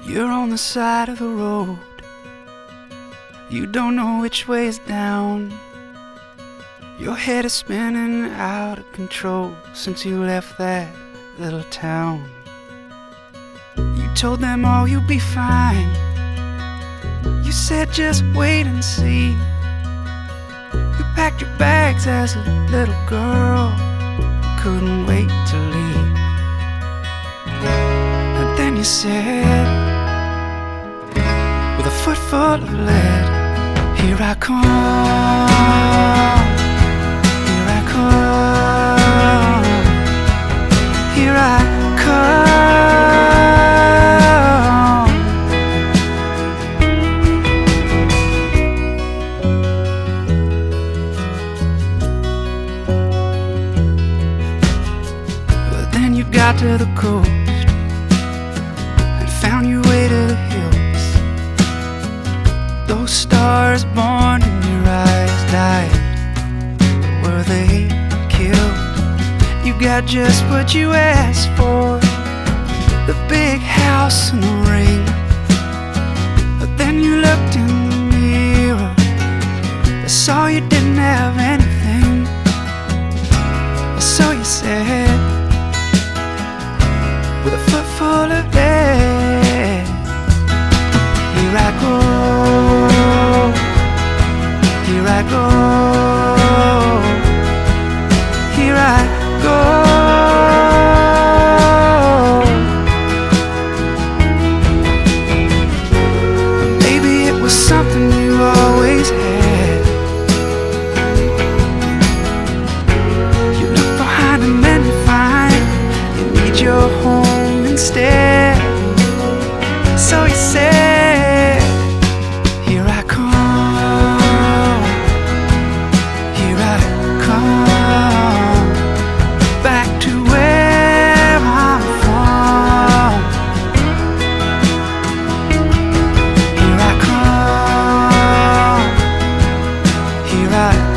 You're on the side of the road. You don't know which way is down. Your head is spinning out of control since you left that little town. You told them all you'll be fine. You said just wait and see. You packed your bags as a little girl, couldn't wait to leave. And then you said, with a foot full of lead, here I come, here I come, here I come. But then you got to the coast and found your way to the hills. Those stars born in your eyes died, but were they killed? You got just what you asked for, the big house and the ring. But then you looked in the mirror, I saw you didn't have anything. So you said, with a foot full of lead, here I go, here I go, here I go. Maybe it was something you always had. You look behind and then you find you need your home instead. So you said, here I come, here I come, back to where I'm from. Here I come, here I